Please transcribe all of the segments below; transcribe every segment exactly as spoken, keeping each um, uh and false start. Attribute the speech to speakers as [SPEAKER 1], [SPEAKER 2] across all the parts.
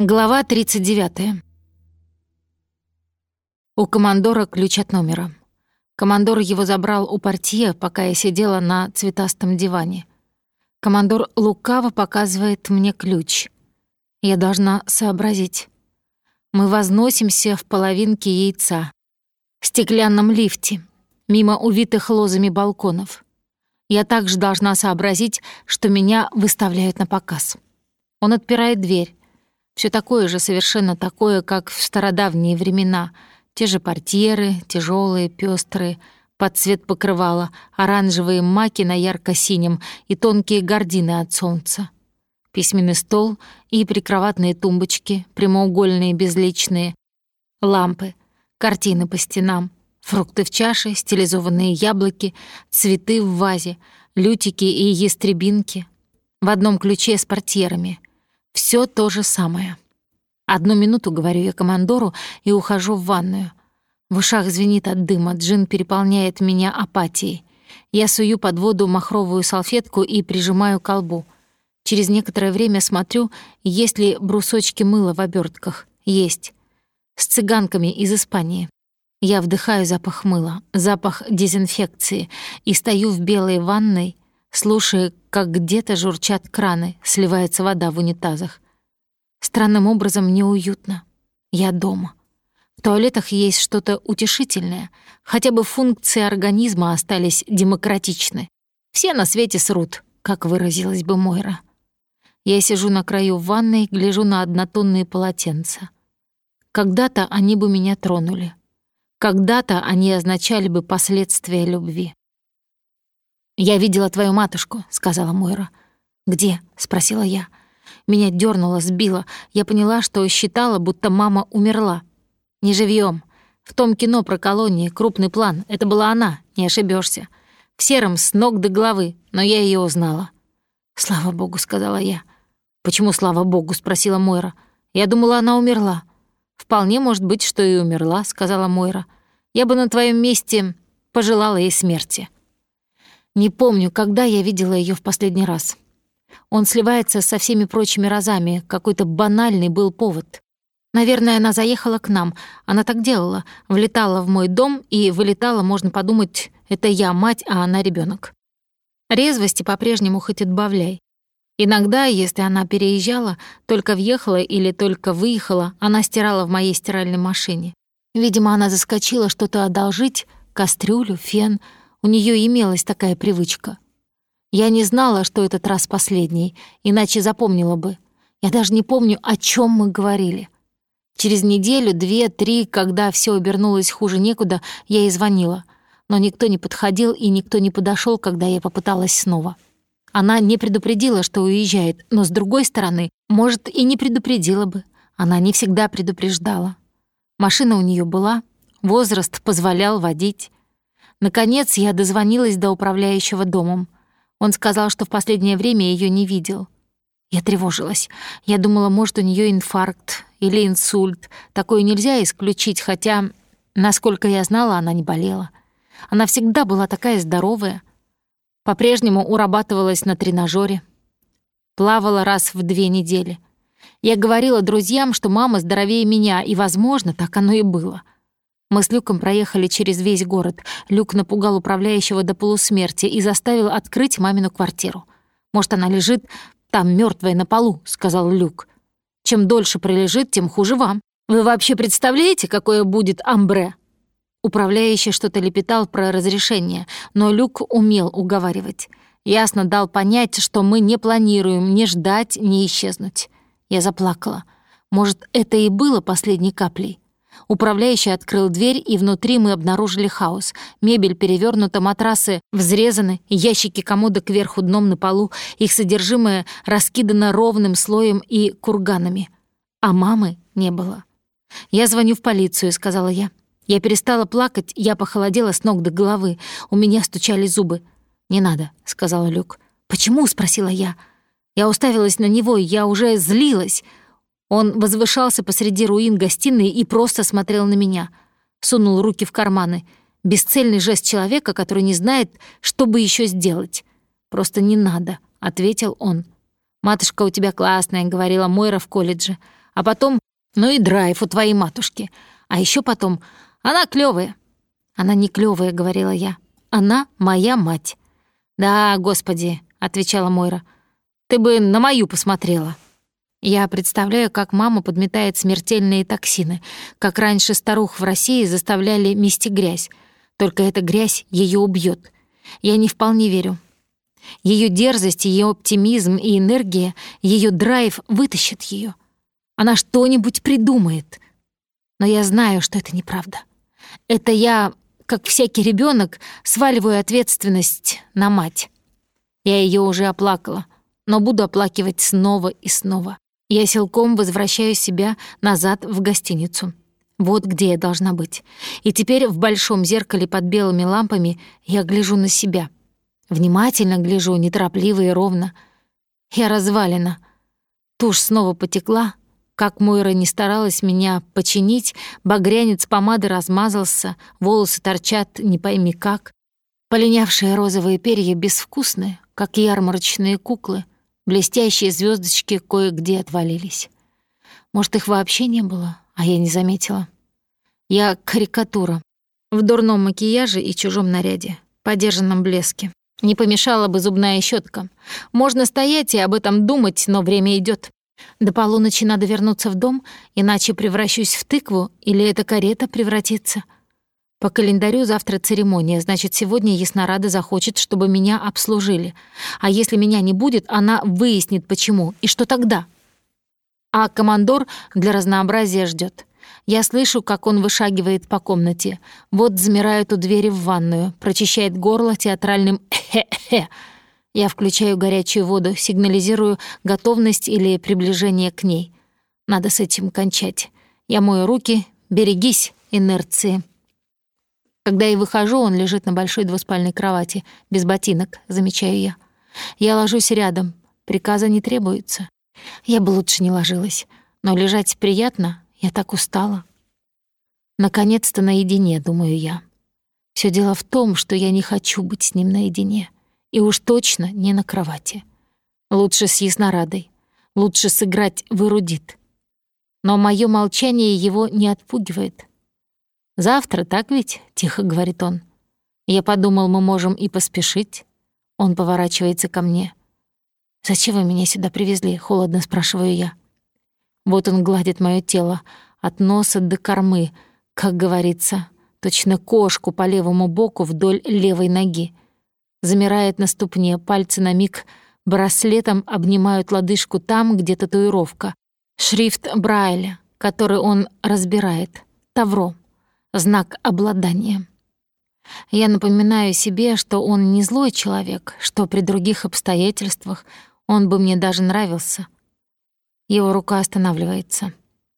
[SPEAKER 1] Глава тридцать девятая. У командора ключ от номера. Командор его забрал у портье, пока я сидела на цветастом диване. Командор лукаво показывает мне ключ. Я должна сообразить. Мы возносимся в половинке яйца. В стеклянном лифте, мимо увитых лозами балконов. Я также должна сообразить, что меня выставляют на показ. Он отпирает дверь. Всё такое же, совершенно такое, как в стародавние времена. Те же портьеры, тяжёлые, пёстрые, под цвет покрывала, оранжевые маки на ярко-синем и тонкие гардины от солнца. Письменный стол и прикроватные тумбочки, прямоугольные, безличные, лампы, картины по стенам, фрукты в чаше, стилизованные яблоки, цветы в вазе, лютики и ястребинки. В одном ключе с портьерами. Всё то же самое. Одну минуту, говорю я командору, и ухожу в ванную. В ушах звенит от дыма, джин переполняет меня апатией. Я сую под воду махровую салфетку и прижимаю к колбу. Через некоторое время смотрю, есть ли брусочки мыла в обёртках. Есть. С цыганками из Испании. Я вдыхаю запах мыла, запах дезинфекции, и стою в белой ванной, слушая, как где-то журчат краны, сливается вода в унитазах. Странным образом мне уютно. Я дома. В туалетах есть что-то утешительное. Хотя бы функции организма остались демократичны. Все на свете срут, как выразилась бы Мойра. Я сижу на краю ванной, гляжу на однотонные полотенца. Когда-то они бы меня тронули. Когда-то они означали бы последствия любви. «Я видела твою матушку», — сказала Мойра. «Где?» — спросила я. Меня дёрнуло, сбило. Я поняла, что считала, будто мама умерла. «Не живьём. В том кино про колонии, крупный план. Это была она, не ошибёшься. В сером с ног до головы, но я её узнала». «Слава богу», — сказала я. «Почему слава богу?» — спросила Мойра. «Я думала, она умерла». «Вполне может быть, что и умерла», — сказала Мойра. «Я бы на твоём месте пожелала ей смерти». Не помню, когда я видела её в последний раз. Он сливается со всеми прочими разами, какой-то банальный был повод. Наверное, она заехала к нам. Она так делала, влетала в мой дом и вылетала, можно подумать, это я мать, а она ребёнок. Резвости по-прежнему хоть отбавляй. Иногда, если она переезжала, только въехала или только выехала, она стирала в моей стиральной машине. Видимо, она заскочила что-то одолжить, кастрюлю, фен. У неё имелась такая привычка. Я не знала, что этот раз последний, иначе запомнила бы. Я даже не помню, о чём мы говорили. Через неделю, две, три, когда всё обернулось хуже некуда, я ей звонила. Но никто не подходил и никто не подошёл, когда я попыталась снова. Она не предупредила, что уезжает, но, с другой стороны, может, и не предупредила бы. Она не всегда предупреждала. Машина у неё была, возраст позволял водить. Наконец, я дозвонилась до управляющего домом. Он сказал, что в последнее время её не видел. Я тревожилась. Я думала, может, у неё инфаркт или инсульт. Такое нельзя исключить, хотя, насколько я знала, она не болела. Она всегда была такая здоровая. По-прежнему урабатывалась на тренажёре. Плавала раз в две недели. Я говорила друзьям, что мама здоровее меня, и, возможно, так оно и было. Мы с Люком проехали через весь город. Люк напугал управляющего до полусмерти и заставил открыть мамину квартиру. «Может, она лежит там мёртвая на полу», — сказал Люк. «Чем дольше пролежит, тем хуже вам. Вы вообще представляете, какое будет амбре?» Управляющий что-то лепетал про разрешение, но Люк умел уговаривать. Ясно дал понять, что мы не планируем ни ждать, ни исчезнуть. Я заплакала. Может, это и было последней каплей. Управляющий открыл дверь, и внутри мы обнаружили хаос. Мебель перевёрнута, матрасы взрезаны, ящики комода кверху дном на полу, их содержимое раскидано ровным слоем и курганами. А мамы не было. «Я звоню в полицию», — сказала я. Я перестала плакать, я похолодела с ног до головы. У меня стучали зубы. «Не надо», — сказал Люк. «Почему?» — спросила я. Я уставилась на него, я уже злилась. Он возвышался посреди руин гостиной и просто смотрел на меня. Сунул руки в карманы. Бесцельный жест человека, который не знает, что бы ещё сделать. «Просто не надо», — ответил он. «Матушка у тебя классная», — говорила Мойра в колледже. А потом, ну и драйв у твоей матушки. А еще потом, она клёвая. Она не клёвая, говорила я. Она моя мать. Да, господи, отвечала Мойра. Ты бы на мою посмотрела. Я представляю, как мама подметает смертельные токсины, как раньше старух в России заставляли мести грязь. Только эта грязь ее убьет. Я не вполне верю. Ее дерзость, ее оптимизм и энергия, ее драйв вытащат ее. Она что-нибудь придумает. Но я знаю, что это неправда. Это я, как всякий ребенок, сваливаю ответственность на мать. Я ее уже оплакала, но буду оплакивать снова и снова. Я силком возвращаю себя назад в гостиницу. Вот где я должна быть. И теперь в большом зеркале под белыми лампами я гляжу на себя. Внимательно гляжу, неторопливо и ровно. Я развалена. Тушь снова потекла. Как Мойра не старалась меня починить, багрянец помады размазался, волосы торчат не пойми как. Полинявшие розовые перья безвкусные, как ярмарочные куклы. Блестящие звездочки кое-где отвалились. Может, их вообще не было, а я не заметила. Я карикатура. В дурном макияже и чужом наряде, подержанном блеске. Не помешала бы зубная щетка. Можно стоять и об этом думать, но время идет. До полуночи надо вернуться в дом, иначе превращусь в тыкву, или эта карета превратится. По календарю завтра церемония, значит, сегодня Яснорада захочет, чтобы меня обслужили. А если меня не будет, она выяснит, почему. И что тогда? А командор для разнообразия ждет. Я слышу, как он вышагивает по комнате. Вот замирает у двери в ванную, прочищает горло театральным «хе-хе». Я включаю горячую воду, сигнализирую готовность или приближение к ней. Надо с этим кончать. Я мою руки, берегись инерции. Когда я выхожу, он лежит на большой двуспальной кровати, без ботинок, замечаю я. Я ложусь рядом, приказа не требуется. Я бы лучше не ложилась, но лежать приятно, я так устала. Наконец-то наедине, думаю я. Всё дело в том, что я не хочу быть с ним наедине. И уж точно не на кровати. Лучше с Яснорадой, лучше сыграть в эрудит. Но моё молчание его не отпугивает. «Завтра, так ведь?» — тихо говорит он. Я подумал, мы можем и поспешить. Он поворачивается ко мне. «Зачем вы меня сюда привезли?» — холодно спрашиваю я. Вот он гладит моё тело от носа до кормы, как говорится, точно кошку по левому боку вдоль левой ноги. Замирает на ступне, пальцы на миг браслетом обнимают лодыжку там, где татуировка. Шрифт Брайля, который он разбирает. Тавро. Знак обладания. Я напоминаю себе, что он не злой человек, что при других обстоятельствах он бы мне даже нравился. Его рука останавливается.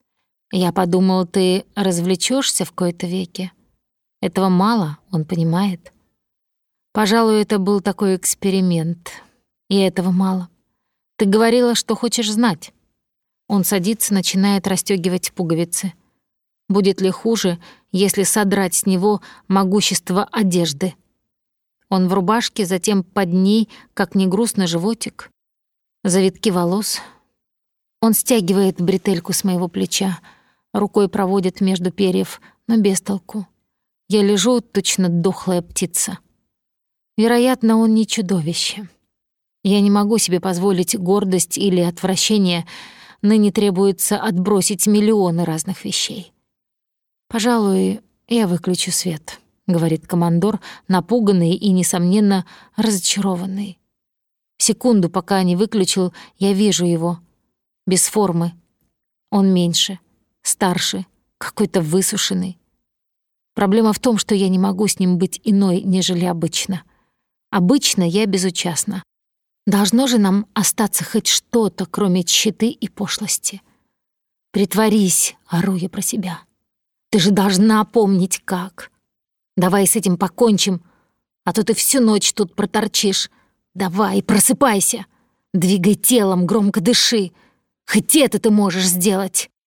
[SPEAKER 1] Я подумал, ты развлечешься в кои-то веки. Этого мало, он понимает. Пожалуй, это был такой эксперимент. И этого мало. Ты говорила, что хочешь знать. Он садится, начинает расстёгивать пуговицы. Будет ли хуже, если содрать с него могущество одежды? Он в рубашке, затем под ней, как ни грустно, животик, завитки волос. Он стягивает бретельку с моего плеча, рукой проводит между перьев, но без толку. Я лежу, точно дохлая птица. Вероятно, он не чудовище. Я не могу себе позволить гордость или отвращение, ныне требуется отбросить миллионы разных вещей. «Пожалуй, я выключу свет», — говорит командор, напуганный и, несомненно, разочарованный. Секунду, пока не выключил, я вижу его. Без формы. Он меньше, старше, какой-то высушенный. Проблема в том, что я не могу с ним быть иной, нежели обычно. Обычно я безучастна. Должно же нам остаться хоть что-то, кроме тщеты и пошлости. «Притворись», — ору я про себя. «Ты же должна помнить, как. Давай с этим покончим, а то ты всю ночь тут проторчишь. Давай, просыпайся. Двигай телом, громко дыши. Хоть это ты можешь сделать».